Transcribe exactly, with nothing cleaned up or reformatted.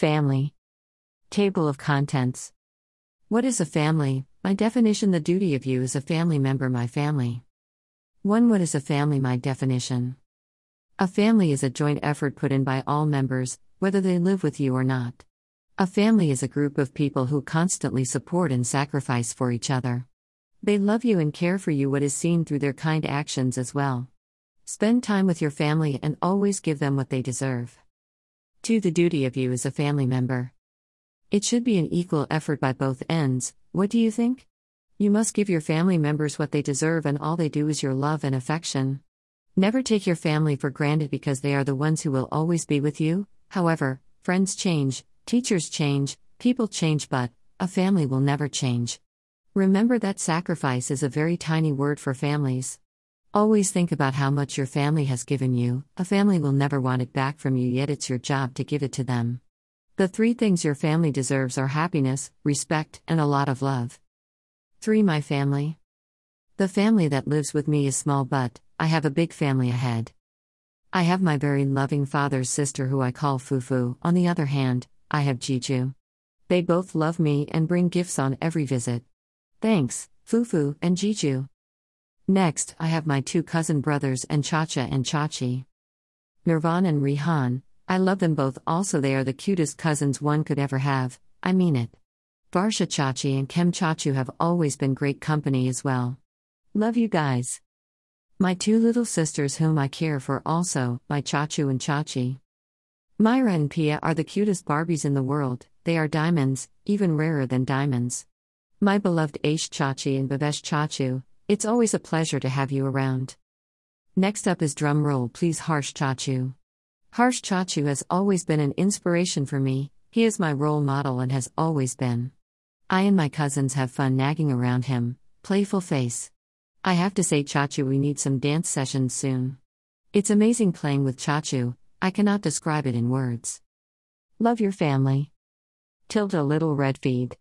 Family. Table of contents. What is a family? My definition: the duty of you as a family member. My family. one. What is a family? My definition. A family is a joint effort put in by all members, whether they live with you or not. A family is a group of people who constantly support and sacrifice for each other. They love you and care for you, what is seen through their kind actions as well. Spend time with your family and always give them what they deserve. two. The duty of you as a family member. It should be an equal effort by both ends. What do you think? You must give your family members what they deserve, and all they do is your love and affection. Never take your family for granted, because they are the ones who will always be with you. However, friends change, teachers change, people change, but a family will never change. Remember that sacrifice is a very tiny word for families. Always think about how much your family has given you. A family will never want it back from you, yet it's your job to give it to them. The three things your family deserves are happiness, respect, and a lot of love. three. My family. The family that lives with me is small, but I have a big family ahead. I have my very loving father's sister, who I call Fufu. On the other hand, I have Jiju. They both love me and bring gifts on every visit. Thanks, Fufu and Jiju. Next, I have my two cousin brothers and Chacha and Chachi. Nirvan and Rihan. I love them both also. They are the cutest cousins one could ever have, I mean it. Varsha Chachi and Kem Chachu have always been great company as well. Love you guys. My two little sisters, whom I care for also, my Chachu and Chachi. Myra and Pia are the cutest Barbies in the world. They are diamonds, even rarer than diamonds. My beloved Aish Chachi and Babesh Chachu, it's always a pleasure to have you around. Next up is drum roll please, Harsh Chachu. Harsh Chachu has always been an inspiration for me. He is my role model and has always been. I and my cousins have fun nagging around him. Playful face. I have to say, Chachu, we need some dance sessions soon. It's amazing playing with Chachu. I cannot describe it in words. Love your family. Tilda Little Red Feed.